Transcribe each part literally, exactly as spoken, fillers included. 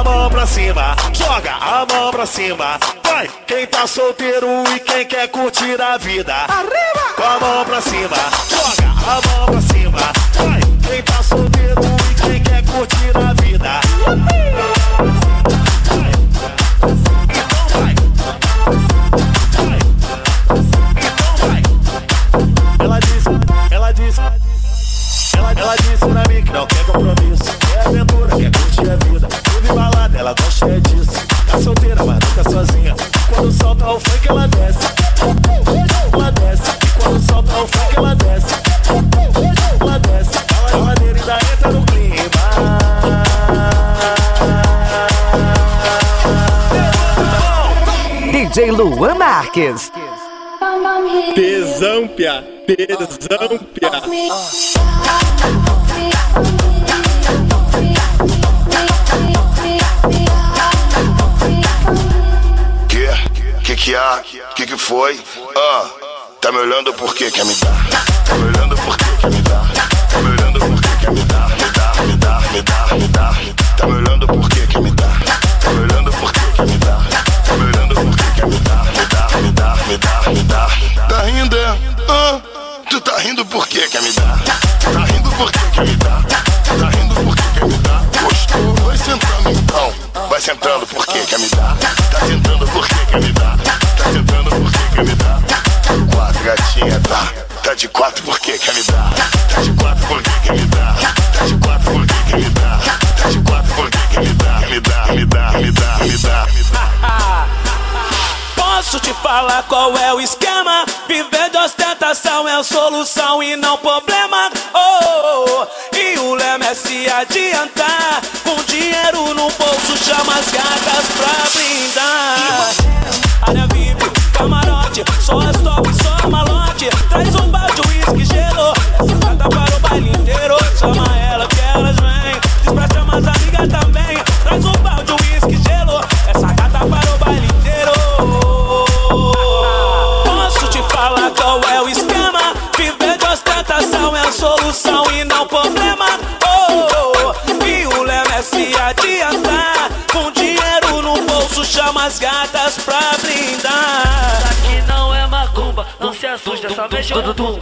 a mão pra cima, joga a mão pra cima. Vai, quem tá solteiro e quem quer curtir a vida. Arriba! Com a mão pra cima, joga a mão pra cima. Vai, quem tá solteiro e quem quer curtir a vida. Então vai. Então vai. Ela disse, ela disse, ela, ela disse pra mim que não quer compromisso, quer aventura, quer curtir a vida. Tudo em balada, ela gosta é disso. Tá solteira, mas nunca sozinha. Quando solta o funk, ela desce. Ela desce. E quando solta o funk, ela desce. Ela desce. A maneira ainda entra no clima. D J Luan Marques. Tesão, pia. Tesão, pia. Que que há? Que que foi? Ah, tá me olhando por que quer me dar? Tá me olhando por que quer me dar? Tá me olhando por que quer me dar? Me dar, me dar, me dar, me dar. Tá me olhando por que quer me dar? Tá me olhando por que quer me dar? Tá me olhando por que quer me dar? Me dar, me dar, me dar, me dar. Tá rindo, é? Ah, tu tá rindo por que quer me dar? Tá rindo por que quer me dar? Tá rindo por que quer me dar? Gostou? Vai sentando então. Vai sentando por que quer me dar? Tá sentando por que quer me dar? Tá sentando por que quer me dar? Quatro, gatinha, tá? Tá de quatro por que quer me dar? Tá de quatro por que quer me dar? Tá de quatro por que quer me dar? Tá de quatro por que quer me dar? Me dá, me dá, me dá, me dá, me dá. Posso te falar qual é o esquema? Viver de ostentação é a solução e não problema. Oh, oh, e o lema é se adiantar. Com dinheiro no bolso chama as gatas pra brindar. Área V I P, camarote, só as top, só a malote. Traz um balde, uísque, gelo. Essa gata para o baile inteiro. Chama ela que elas vêm. Diz pra chamar as amigas também. Traz um balde, uísque, gelo. Essa gata para o baile inteiro. Posso te falar qual é o esquema? Viver de ostentação é a solução e não problema. Oh, oh, e o lema é se adiantar. Com dinheiro no bolso chama as gatas pra brindar. Isso aqui não é macumba, não se assusta, só mexe o tum.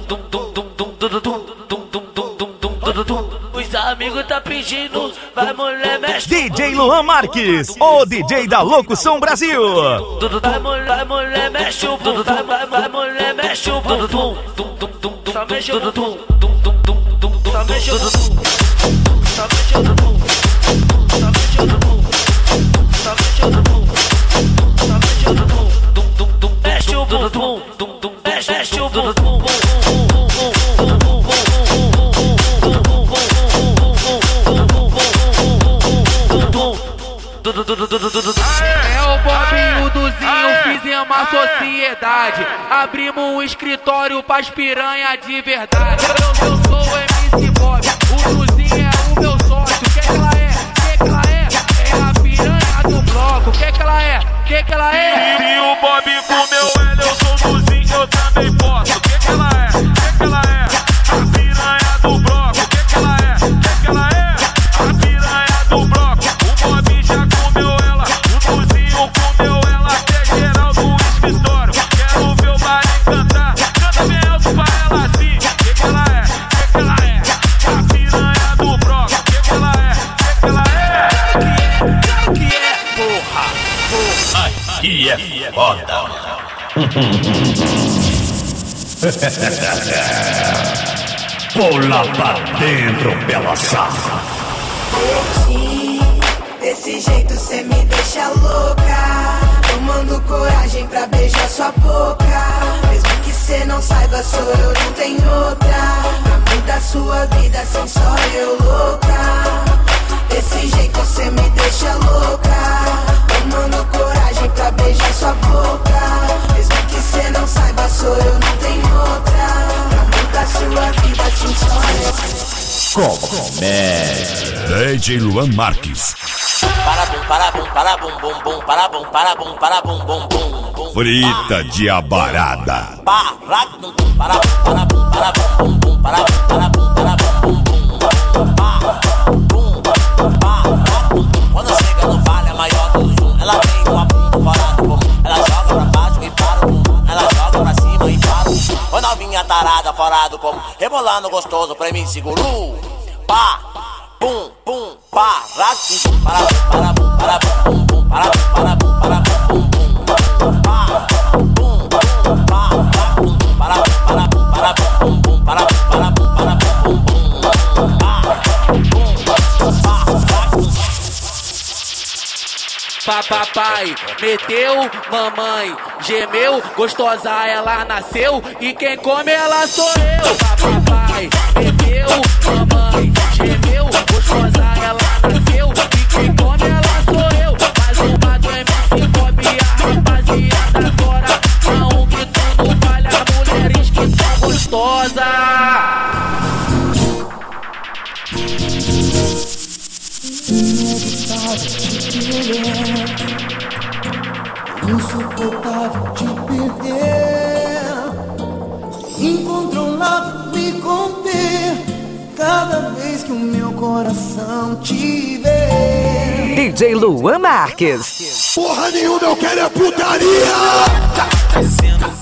Os amigos tá pedindo, vai mulher mexe. D J Luan Marques, o D J da Locução Brasil. Vai mulher, vai mulher mexe o bum, vai, vai, vai mulher mexe o bum. Só mexe o bum, só mexe o bum, só mexe o bum, só mexe o bum, só mexe o bum, só mexe o bum, mexe o bum, mexe o bum. É o Bobinho do Zinho, fizemos a sociedade. Abrimos um escritório pras piranha de verdade. Eu, eu sou o M C Bob, o Duzinho é o meu sócio. Que que ela é? Que que ela é? É a piranha do bloco. Que que ela é? Que que ela é? Se o Bob comeu ela, eu sou o Duzinho, eu também posso. Que que ela é? Que que ela é? A piranha do bloco. Que que ela é? Que que ela é? A piranha do bloco. O Bob já comeu ela, o Duzinho comeu ela, até geral do escritório. Quero ver o baile cantar, canta bem alto pra ela assim. Que que ela é? Que que ela é? A piranha do bloco. Que que ela é? Que que ela é? Claro que é, porra, porra. Aqui é foda. Pula pra dentro pela sala. Desse jeito cê me deixa louca. Tomando coragem pra beijar sua boca. Mesmo que cê não saiba, sou eu, não tem outra. Pra mudar sua vida, assim só eu louca. Desse jeito cê me deixa louca. Tomando coragem pra beijar sua boca. Mesmo que cê não saiba, sou eu, não tem outra. Pra mudar sua vida, assim só eu. Comédia. D J Luan Marques. Parabum, parabum, parabum, bum, bum, parabum, parabum, parabum, bum, bum, bum. Frita de abarada. Parabum, parabum, parabum, parabum, bum, bum, parabum, parabum, parabum, bum, bum. Parabum, parabum. Quando chega tarada fora do comum, rebolando gostoso pra mim seguro. Pá, pum, pum, pá, ratim, para, para, para, pum, pum, para, para, para, pum, pum, pá, pum, pum, pá, pum, para, para, para, pum, pum, para, para, para, pum, pum, pá, pum, pá, Papai, meteu, mamãe, gemeu, gostosa ela nasceu e quem come ela sou eu. Papai, meteu, mamãe, gemeu, gostosa ela nasceu e quem come ela sou eu. Mais uma do M C Bob e a rapaziada agora, não que tu não vale as mulheres que são gostosas. Insuportável te perder, incontrolável me conter, cada vez que o meu coração te vê. D J Luan Marques. Porra nenhuma, eu quero é putaria. Tá descendo